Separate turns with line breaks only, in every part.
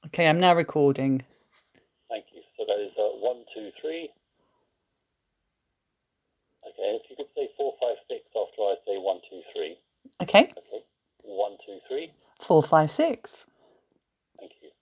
Okay, I'm now recording.
Thank you. So that is 1, 2, 3. Okay, if you could say 4, 5, 6 after I say 1, 2, 3.
Okay.
Okay. 1, 2, 3.
4, 5, 6.
Thank you.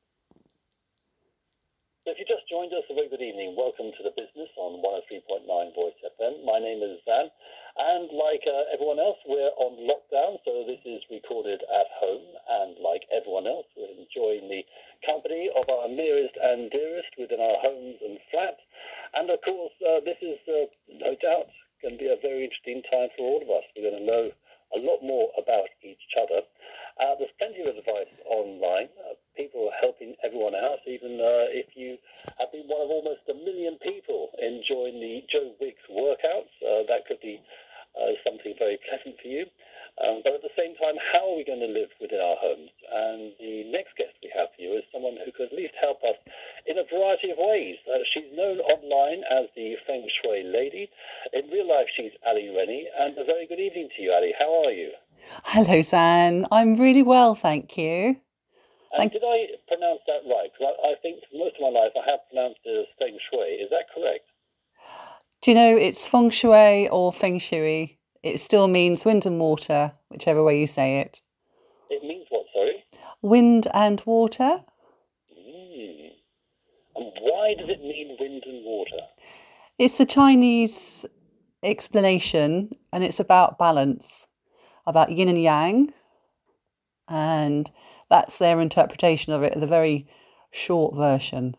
So if you just joined us, a very good evening. Welcome to The Business on 103.9 Voice FM. My name is Zan, and like everyone else, we're on lockdown, so this is recorded at home, and like everyone else, we're enjoying the company of our nearest and dearest within our homes and flats. And of course, this is no doubt going to be a very interesting time for all of us. We're going to know a lot more about each other. There's plenty of advice online. People are helping everyone out, even if you have been one of almost 1 million people enjoying the Joe Wicks workouts. That could be something very pleasant for you. But at the same time, how are we going to live within our homes? And the next guest we have for you is someone who could at least help us in a variety of ways. She's known online as the Feng Shui Lady. In real life, she's Ali Rennie. And a very good evening to you, Ali. How are you?
Hello, Zan. I'm really well, thank you.
And did I pronounce that right? Because I think for most of my life I have pronounced it as Feng Shui. Is that correct?
Do you know it's Feng Shui or Feng Shui? It still means wind and water, whichever way you say it.
It means what, sorry?
Wind and water.
And why does it mean wind and water?
It's the Chinese explanation, and it's about balance, about yin and yang. And that's their interpretation of it, the very short version.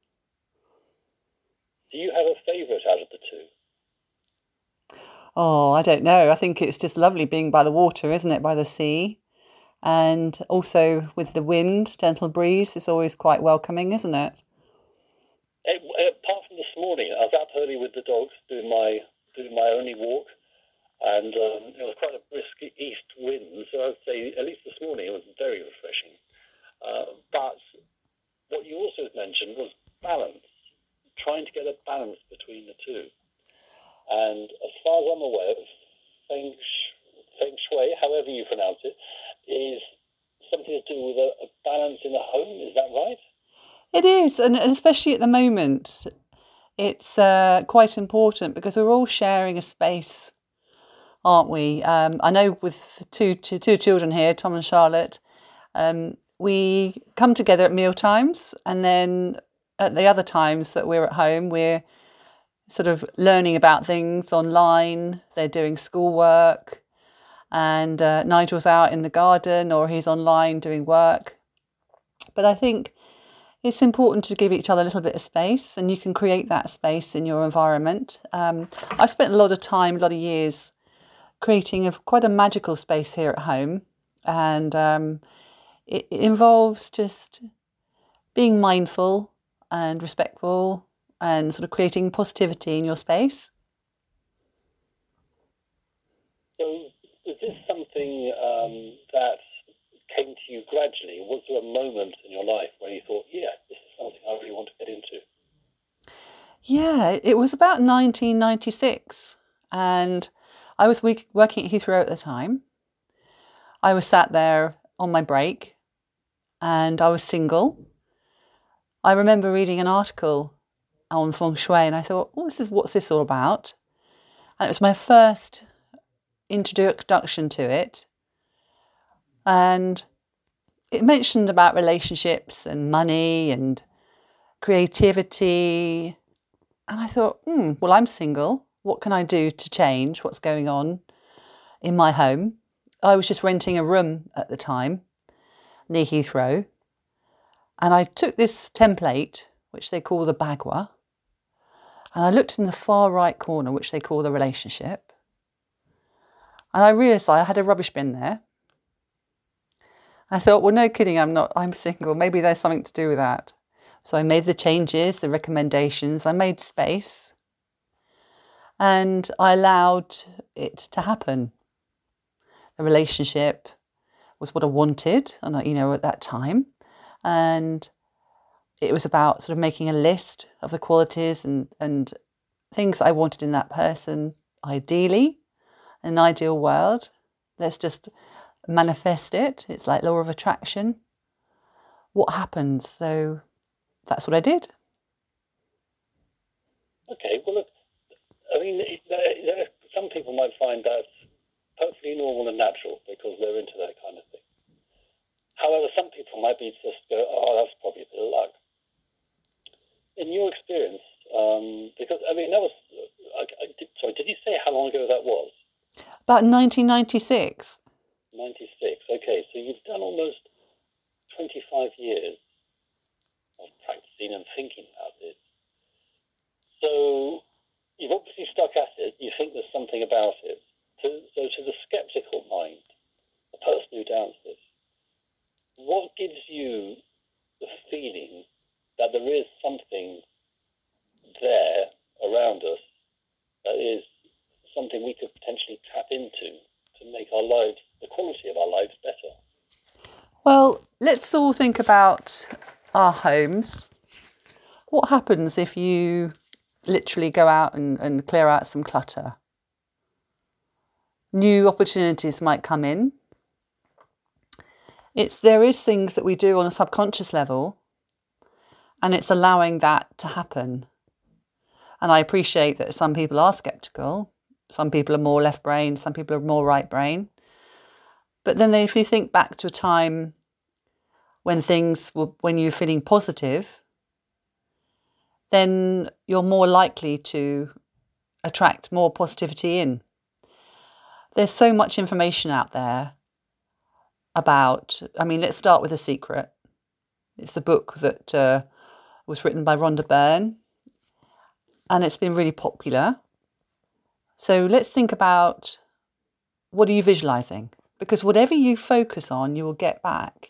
Do you have a favourite out of the two?
Oh, I don't know. I think it's just lovely being by the water, isn't it? By the sea. And also with the wind, gentle breeze is always quite welcoming, isn't it?
Apart from this morning, I was out early with the dogs doing my only walk. And it was quite a brisk east wind, so I'd say at least this morning it was very refreshing. But what you also mentioned was balance, trying to get a balance between the two. And as far as I'm aware, Feng Shui, however you pronounce it, is something to do with a balance in the home. Is that right?
It is, and especially at the moment, it's quite important because we're all sharing a space, aren't we? I know with two children here, Tom and Charlotte, we come together at meal times, and then at the other times that we're at home, we're sort of learning about things online. They're doing schoolwork, and Nigel's out in the garden or he's online doing work. But I think it's important to give each other a little bit of space, and you can create that space in your environment. I've spent a lot of time, a lot of years creating quite a magical space here at home, and it involves just being mindful and respectful and sort of creating positivity in your space.
So is this something that came to you gradually? Was there a moment in your life where you thought, yeah, this is something I really want to get into?
Yeah, it was about 1996, and I was working at Heathrow at the time. I was sat there on my break, and I was single. I remember reading an article on Feng Shui, and I thought, oh, what's this all about? And it was my first introduction to it. And it mentioned about relationships and money and creativity. And I thought, well, I'm single. What can I do to change what's going on in my home? I was just renting a room at the time near Heathrow. And I took this template, which they call the Bagua, and I looked in the far right corner, which they call the relationship. And I realised I had a rubbish bin there. I thought, well, no kidding, I'm single. Maybe there's something to do with that. So I made the changes, the recommendations, I made space, and I allowed it to happen. The relationship was what I wanted, and at that time. And it was about sort of making a list of the qualities and things I wanted in that person, ideally, in an ideal world. Let's just manifest it. It's like law of attraction. what happens. So that's what I did.
Okay, well, look, I mean, some people might find that perfectly normal and natural because they're into that kind of thing. However, some people might be just go, oh, that's probably a bit of luck. In your experience, because, I mean, that was, sorry, did you say how long ago that was?
About 1996.
96, okay, so you've done almost 25 years of practicing and thinking about this. So you've obviously stuck at it, you think there's something about it. So to the skeptical mind, the person who doubts this, what gives you the feeling that there is something there around us that is something we could potentially tap into to make our lives, the quality of our lives, better?
Well, let's all think about our homes. What happens if you literally go out and clear out some clutter? New opportunities might come in. There is things that we do on a subconscious level, and it's allowing that to happen. And I appreciate that some people are skeptical. Some people are more left brain, some people are more right brain. But then if you think back to a time when you're feeling positive, then you're more likely to attract more positivity in. There's so much information out there about, let's start with The Secret. It's a book that was written by Rhonda Byrne, and it's been really popular. So let's think about, what are you visualizing? Because whatever you focus on, you will get back.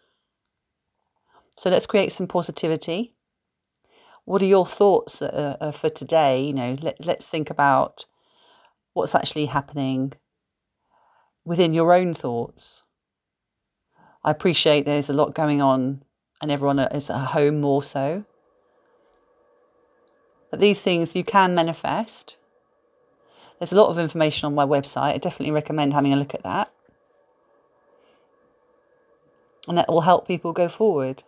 So let's create some positivity. What are your thoughts for today? Let's think about what's actually happening within your own thoughts. I appreciate there's a lot going on and everyone is at home more so. But these things you can manifest. There's a lot of information on my website. I definitely recommend having a look at that. And that will help people go forward.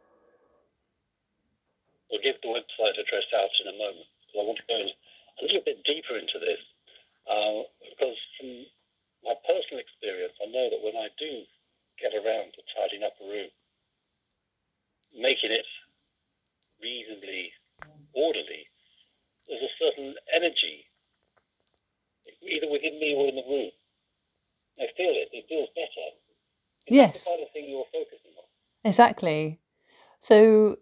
We'll give the website address out in a moment, because I want to go a little bit deeper into this. Because from my personal experience, I know that when I do get around to tidying up a room, making it reasonably orderly, there's a certain energy, either within me or in the room. I feel it. It feels better.
Yes.
That's the kind of thing you're focusing on.
Exactly. So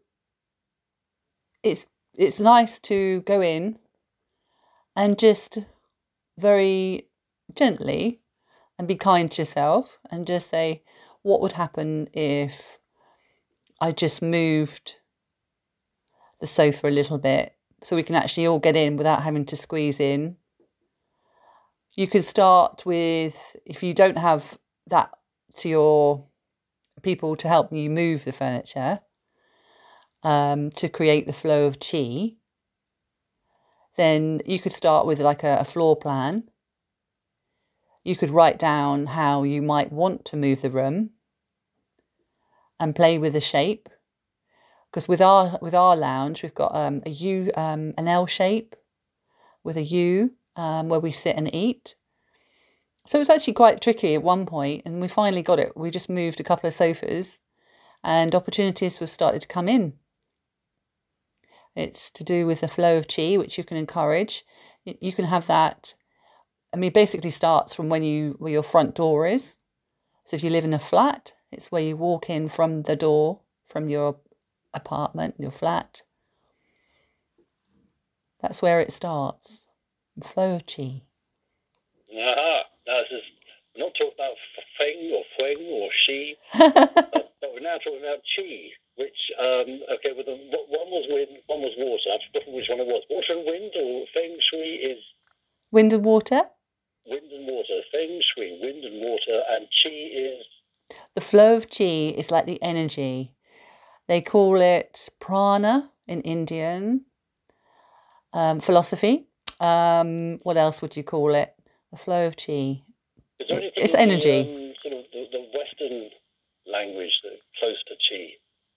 it's nice to go in and just very gently and be kind to yourself and just say, what would happen if I just moved the sofa a little bit so we can actually all get in without having to squeeze in? You could start with, if you don't have that to your people to help you move the furniture, to create the flow of chi, then you could start with like a floor plan. You could write down how you might want to move the room and play with the shape. Because with our lounge, we've got a U, an L shape with a U where we sit and eat. So it's actually quite tricky at one point, and we finally got it. We just moved a couple of sofas and opportunities have started to come in. It's to do with the flow of chi, which you can encourage. You can have that. It basically starts from where your front door is. So if you live in a flat, it's where you walk in from the door, from your apartment, your flat. That's where it starts. The flow of chi.
Aha. Now, we're not talking about feng or feng or shi, but we're now talking about chi, which, okay, one was wind, one was water. I've forgotten which one it was. Water and wind, or feng shui is?
Wind and water.
Wind and water. Feng shui, wind and water, and chi is?
The flow of chi is like the energy. They call it prana in Indian philosophy. What else would you call it? The flow of chi.
Is there anything
it's energy.
The Western language that close to chi?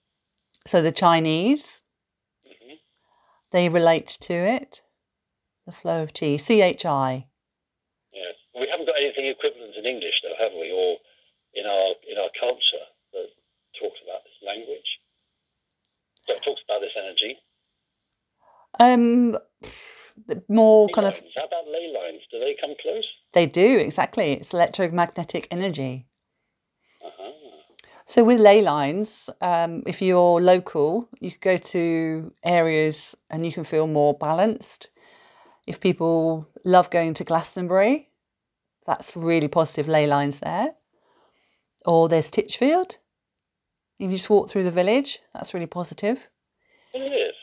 So the Chinese,
Hmm.
they relate to it, the flow of chi, chi.
Yes. We haven't got anything equivalent in English, though, have we? Or in our culture that talks about this language. So it talks about this energy.
Um, more
Ley
kind
lines.
of,
How about ley lines? Do they come close?
they do, exactly. It's electromagnetic energy.
Uh-huh.
So with ley lines, if you're local, you can go to areas and you can feel more balanced. If people love going to Glastonbury, that's really positive ley lines there. Or there's Titchfield. If you just walk through the village, that's really positive.
Well, it is.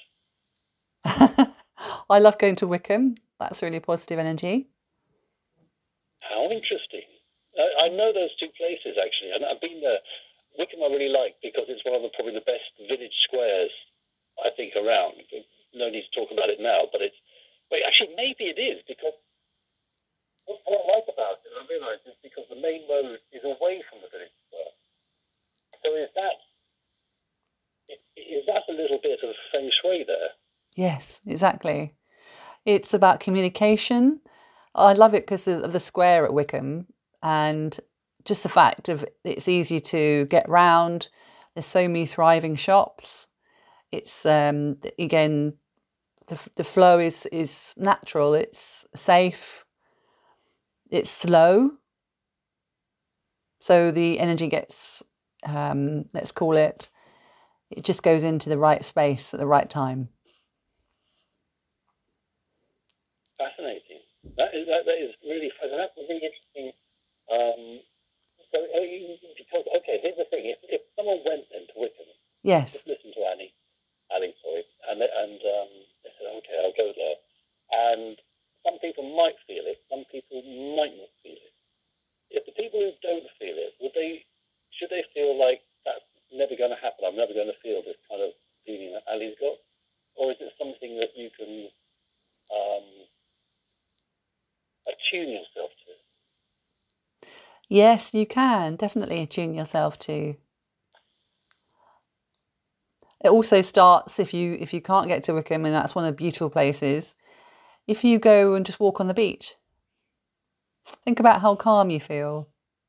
I love going to Wickham. That's really positive energy.
How interesting. I know those two places, actually, and I've been there. Wickham I really like because it's one of probably the best village squares, I think, around. No need to talk about it now, but actually, maybe it is, because what I like about it, I realise, is because the main road is away from the village square. So is that a little bit of feng shui there?
Yes, exactly. It's about communication. I love it because of the square at Wickham and just the fact of it's easy to get round. There's so many thriving shops. It's again the flow is natural. It's safe. It's slow. So the energy gets let's call it. It just goes into the right space at the right time.
Fascinating. That is really fascinating. That's really interesting. Um, because, okay, here's the thing. If someone went into Wickham,
Yes.
just listen to Ali, sorry, and they said, okay, I'll go there. And some people might feel it, some people might not feel it. If the people who don't feel it, should they feel like that's never going to happen? I'm never going to feel this kind of feeling that Ali's got? Or is it something that you can um, attune yourself to?
Yes, you can definitely attune yourself to. It also starts if you can't get to Wickham, and that's one of the beautiful places. If you go and just walk on the beach, think about how calm you feel.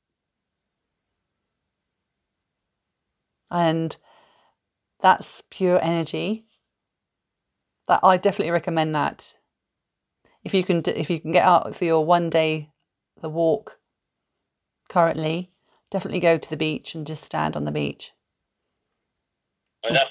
And that's pure energy. That I definitely recommend that. If you can get out for your one day the walk currently, definitely go to the beach and just stand on the beach.
I mean,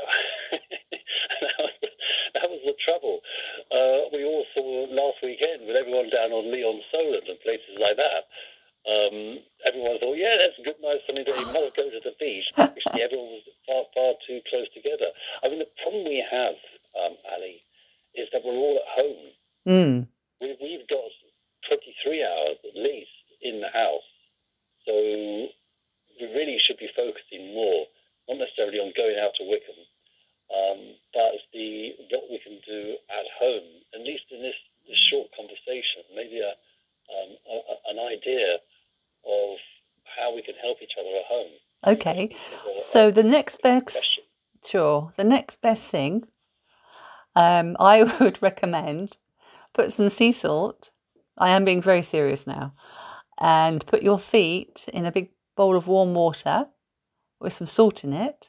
that was the trouble. We all saw last weekend with everyone down on Leon Solent and places like that. Everyone thought, yeah, that's a good, nice sunny day. You must go to the beach. Actually, everyone was far too close together. I mean, the problem we have, Ali, is that we're all at home.
Mm.
We've got 23 hours at least in the house. So we really should be focusing more, not necessarily on going out to Wickham, but what we can do at home, at least in this short conversation, maybe an idea of how we can help each other at home.
Okay. So the next best, sure, the next best thing, I would recommend put some sea salt. I am being very serious now, and put your feet in a big bowl of warm water with some salt in it,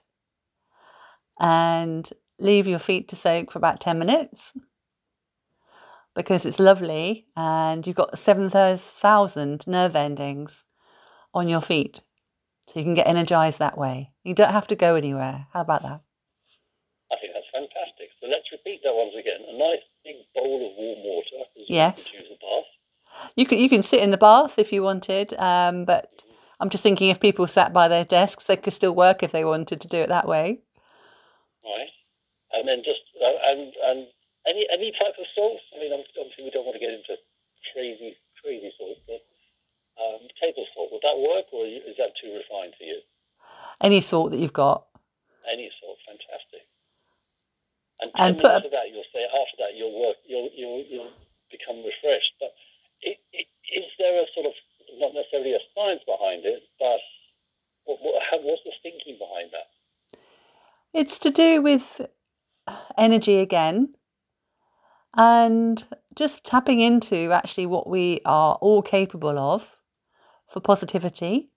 and leave your feet to soak for about 10 minutes because it's lovely and you've got 7,000 nerve endings on your feet. So you can get energized that way. You don't have to go anywhere. How about that?
I think that's fantastic. So let's repeat that once again. A nice big bowl of warm water.
Yes.
You could choose a bath.
You can sit in the bath if you wanted, but I'm just thinking if people sat by their desks, they could still work if they wanted to do it that way.
Right. And then just and any type of sauce. I mean, obviously we don't want to get into crazy sauce, but table salt, would that work, or is that too refined for you?
Any salt that you've got.
Any salt, fantastic. And 10
And
minutes of that, you'll say after that you'll become refreshed. But is there a sort of, not necessarily a science behind it, but what's the thinking behind that?
It's to do with energy again and just tapping into actually what we are all capable of for positivity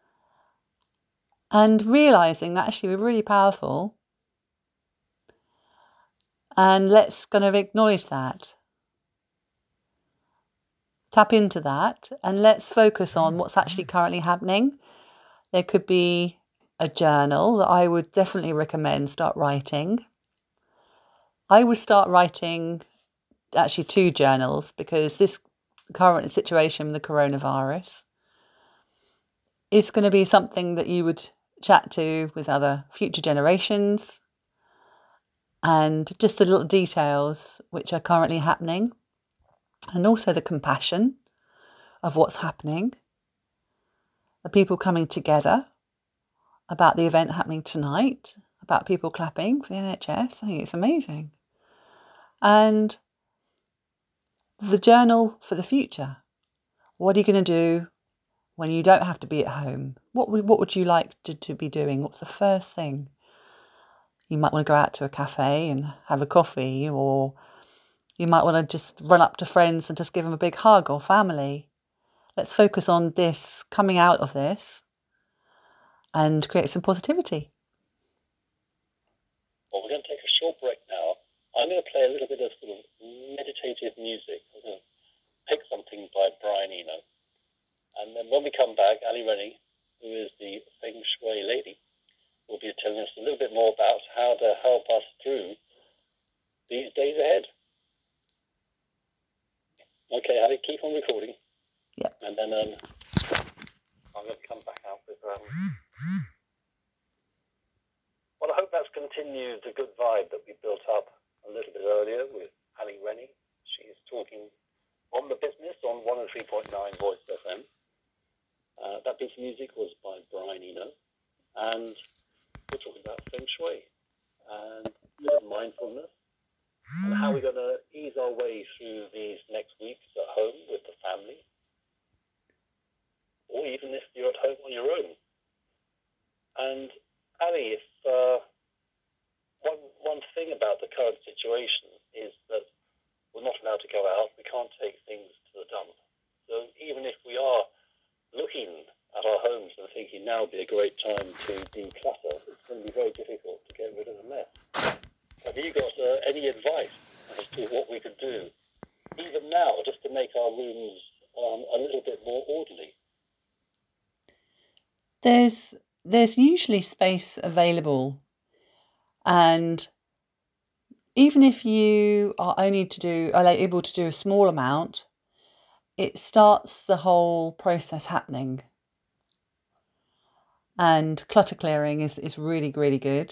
and realizing that actually we're really powerful. And let's kind of acknowledge that. Tap into that and let's focus on what's actually currently happening. There could be a journal that I would definitely recommend start writing. I would start writing actually 2 journals because this current situation with the coronavirus is going to be something that you would chat to with other future generations and just the little details which are currently happening and also the compassion of what's happening, the people coming together about the event happening tonight, about people clapping for the NHS. I think it's amazing. And the journal for the future. What are you going to do when you don't have to be at home? What would you like to be doing? What's the first thing? You might want to go out to a cafe and have a coffee, or you might want to just run up to friends and just give them a big hug, or family. Let's focus on this, coming out of this, and create some positivity.
Well, we're going to take a short break now. I'm going to play a little bit of sort of meditative music. I'm going to pick something by Brian Eno. And then when we come back, Ali Rennie, who is the Feng Shui lady, will be telling us a little bit more about how to help us through these days ahead. Okay, Ali, keep on recording.
Yep.
And then I'm going to come back out with... Well, I hope that's continued the good vibe that we built up a little bit earlier with Ali Rennie. She's talking on the business on 103.9 Voice FM. That piece of music was by Brian Eno. And we're talking about Feng Shui and a bit of mindfulness and how we're going to ease our way through these next weeks at home with the family, or even if you're at home on your own. And Ali, if one thing about the current situation is that we're not allowed to go out, we can't take things to the dump. So even if we are looking at our homes and thinking now would be a great time to declutter, it's going to be very difficult to get rid of the mess. Have you got any advice as to what we could do, even now, just to make our rooms a little bit more orderly?
There's usually space available, and even if you are only able to do a small amount, it starts the whole process happening. And clutter clearing is really, really good.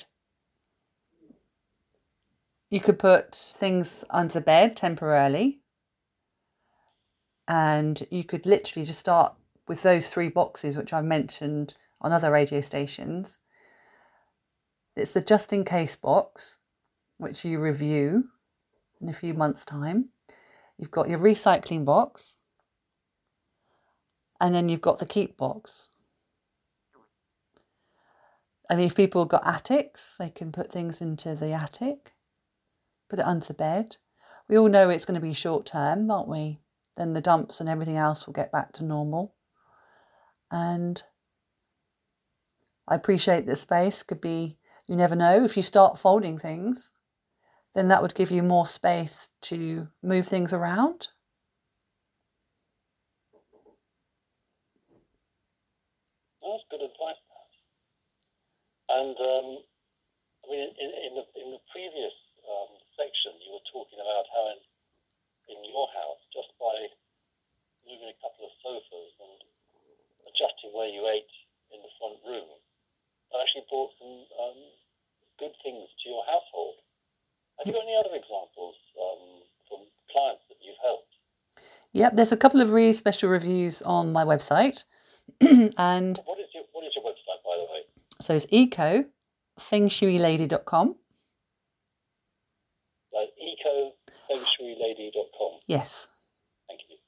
You could put things under bed temporarily, and you could literally just start with those 3 boxes which I've mentioned on other radio stations. It's the just in case box, which you review in a few months' time. You've got your recycling box, and then you've got the keep box. I mean, if people have got attics, they can put things into the attic, put it under the bed. We all know it's going to be short term, aren't we? Then the dumps and everything else will get back to normal. And I appreciate that space could be, you never know, if you start folding things, then that would give you more space to move things around.
That's good advice. And I mean, in the previous section, you were talking about how in your house, just by moving a couple of sofas and adjusting where you ate in the front room, that actually brought some good things to your household. Have you got any other examples from clients that you've helped?
Yep, there's a couple of really special reviews on my website. And
what is your website, by the way?
So it's ecofengshuilady.com.
That's ecofengshuilady.com.
Yes.
Thank you.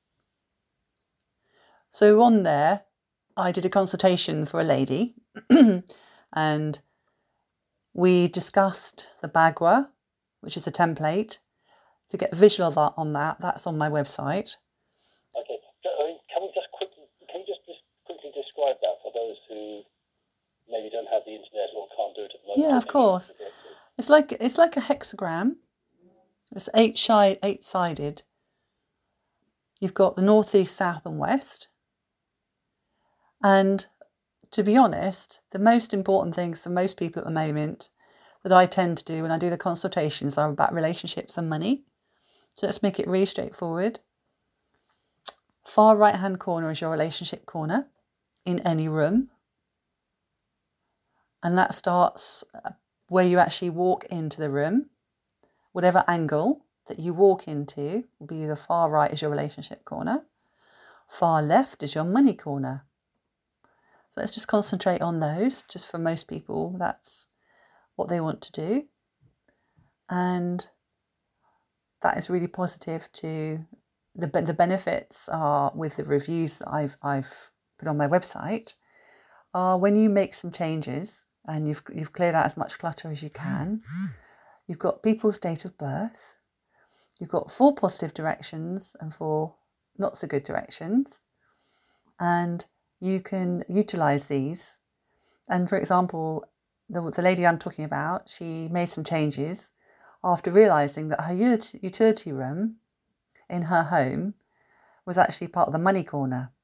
So on there, I did a consultation for a lady, and We discussed the Bagua, which is a template. To get a visual of that that's on my website.
Okay. So, can you just quickly describe that for those who maybe don't have the internet or can't do it at the moment?
Yeah, of course. It's like a hexagram. It's eight-sided. You've got the north, east, south, and west. And to be honest, the most important things for most people at the moment that I tend to do when I do the consultations are about relationships and money. So let's make it really straightforward. Far right-hand corner is your relationship corner in any room. And that starts where you actually walk into the room. Whatever angle that you walk into will be the far right is your relationship corner. Far left is your money corner. So let's just concentrate on those. Just for most people, that's what they want to do. And that is really positive to the benefits are with the reviews that I've put on my website are when you make some changes and you've cleared out as much clutter as you can. You've got people's date of birth. You've got 4 positive directions and 4 not so good directions. And you can utilise these. And for example, the lady I'm talking about, she made some changes after realising that her utility room in her home was actually part of the money corner.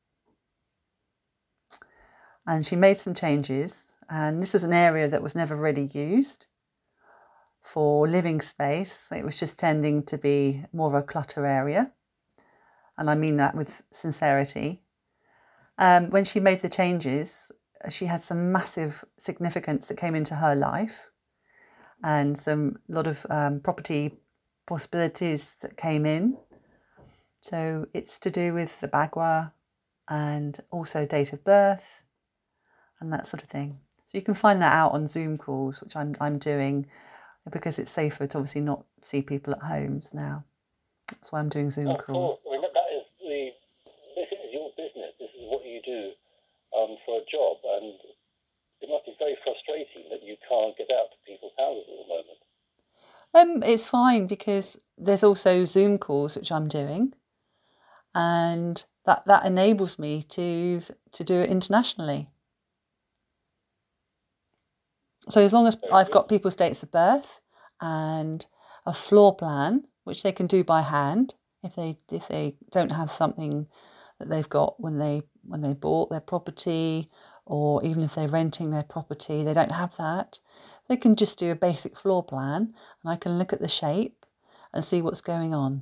And she made some changes, and this was an area that was never really used for living space. It was just tending to be more of a clutter area. And I mean that with sincerity. When she made the changes, she had some massive significance that came into her life and a lot of property possibilities that came in. So it's to do with the Bagua and also date of birth and that sort of thing. So you can find that out on Zoom calls, which I'm doing because it's safer to obviously not see people at homes now. That's why I'm doing Zoom calls.
Course. I mean, this is your business. This is what you do for a job, and it must be very frustrating that you can't get out to people's houses at the moment.
It's fine because there's also Zoom calls which I'm doing, and that enables me to do it internationally. So as long as I've got people's dates of birth and a floor plan, which they can do by hand, if they don't have something that they've got when they bought their property, or even if they're renting their property, they don't have that, they can just do a basic floor plan, and I can look at the shape and see what's going on.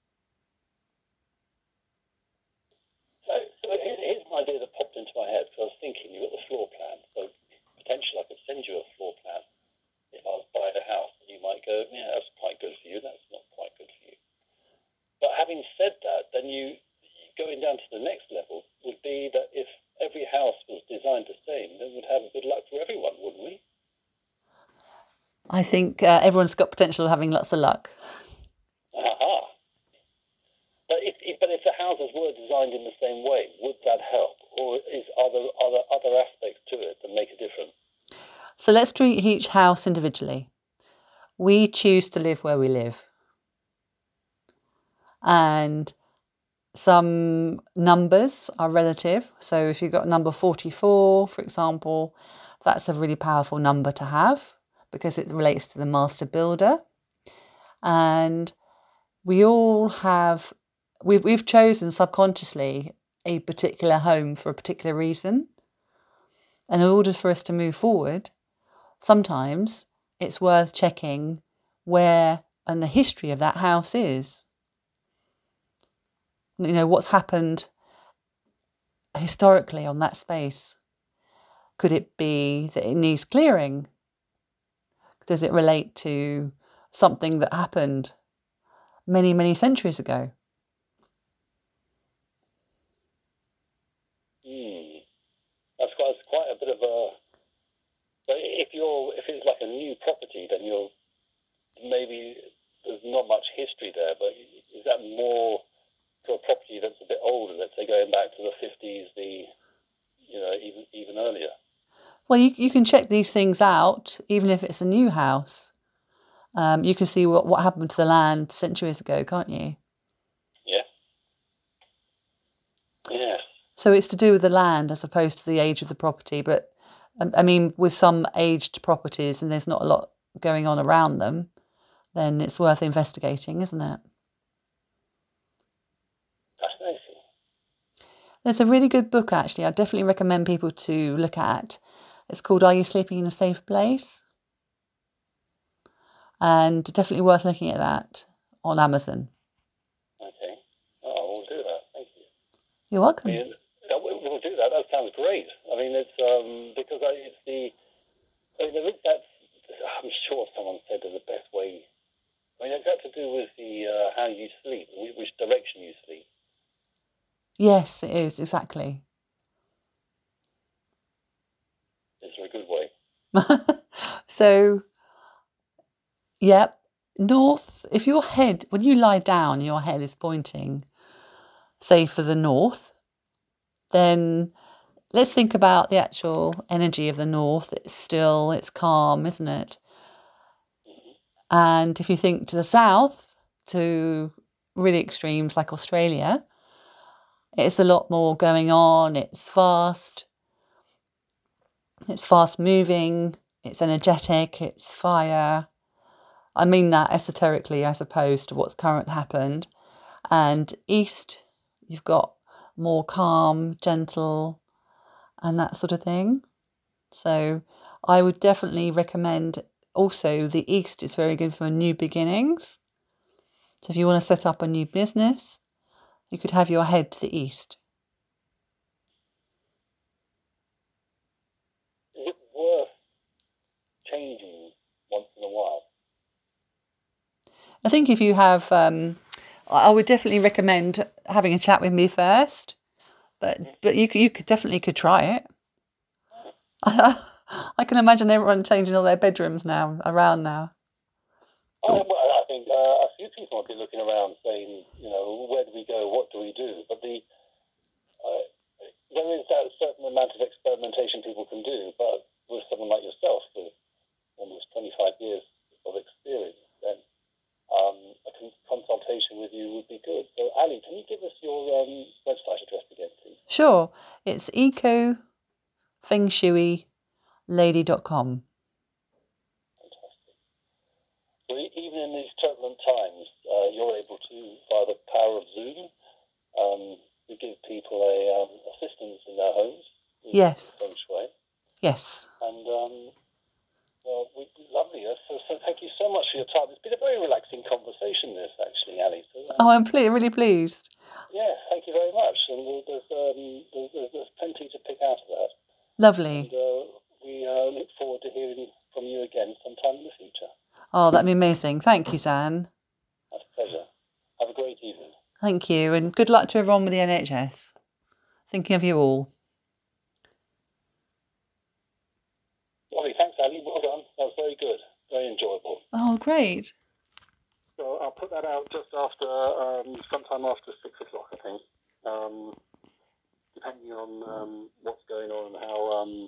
So here's an idea that popped into my head, because I was thinking you've got the floor plan, so potentially I could send you a floor plan if I was buying a house, and you might go, yeah, that's quite good for you, that's not quite good for you. But having said that, then you going down to the next level would be that if every house was designed the same, then we'd have good luck for everyone, wouldn't we?
I think everyone's got potential of having lots of luck.
Aha. But if the houses were designed in the same way, would that help? Or are there other aspects to it that make a difference?
So let's treat each house individually. We choose to live where we live. And some numbers are relative. So if you've got number 44, for example, that's a really powerful number to have because it relates to the master builder. And we all have, we've chosen subconsciously a particular home for a particular reason. And in order for us to move forward, sometimes it's worth checking where and the history of that house is. You know, what's happened historically on that space. Could it be that it needs clearing? Does it relate to something that happened many, many centuries ago?
That's quite a bit of a. But if it's like a new property, then maybe there's not much history there. But is that more for a property that's a bit older? Let's say going back to the 50s, even earlier.
Well, you can check these things out, even if it's a new house. You can see what happened to the land centuries ago, can't you?
Yeah. Yeah.
So it's to do with the land as opposed to the age of the property. But I mean, with some aged properties and there's not a lot going on around them, then it's worth investigating, isn't it?
Fascinating.
There's a really good book, actually. I definitely recommend people to look at. It's called Are You Sleeping in a Safe Place? And definitely worth looking at that on Amazon.
Okay. Oh, we'll do that. Thank you.
You're welcome.
We'll do that. That sounds great. I mean, it's because it's the. I mean, that's. I'm sure someone said that the best way. I mean, it's got to do with the how you sleep, which direction you sleep.
Yes, it is, exactly.
It's a good way.
So, yeah, north, if your head, when you lie down, your head is pointing, say, for the north, then let's think about the actual energy of the north. It's still, it's calm, isn't it? And if you think to the south, to really extremes like Australia, it's a lot more going on. It's fast moving, it's energetic, it's fire. I mean that esoterically as opposed to what's current happened. And east, you've got more calm, gentle, and that sort of thing. So I would definitely recommend also the east is very good for new beginnings. So if you want to set up a new business, you could have your head to the east.
Is it worth changing once in a while?
I think if you have, I would definitely recommend having a chat with me first. But you could definitely try it. I can imagine everyone changing all their bedrooms around now.
Well, I think a few people might be looking around saying, where do we go? What do we do? But there is that certain amount of experimentation people can do. But with someone like yourself, with almost 25 years of experience, then a consultation with you would be good. So, Ali, can you give us your website address again, please?
Sure. It's ecofengshuilady.com.
Fantastic. So even in these turbulent times, you're able to, via the power of Zoom, to give people assistance in their homes.
Yes.
Feng Shui.
Yes.
And lovely. So thank you so much for your time. It's been a very relaxing conversation, this actually, Ali. So,
I'm really pleased.
Yeah, thank you very much. And there's plenty to pick out of that.
Lovely.
And we look forward to hearing from you again sometime in the future.
Oh, that'd be amazing. Thank you, Zan.
That's a pleasure. Have a great evening.
Thank you, and good luck to everyone with the NHS. Thinking of you all.
Lovely. Thanks, Ali. Well done. That was very good. Very enjoyable.
Oh, great.
So I'll put that out just after, sometime after 6 o'clock, I think. Depending on what's going on and how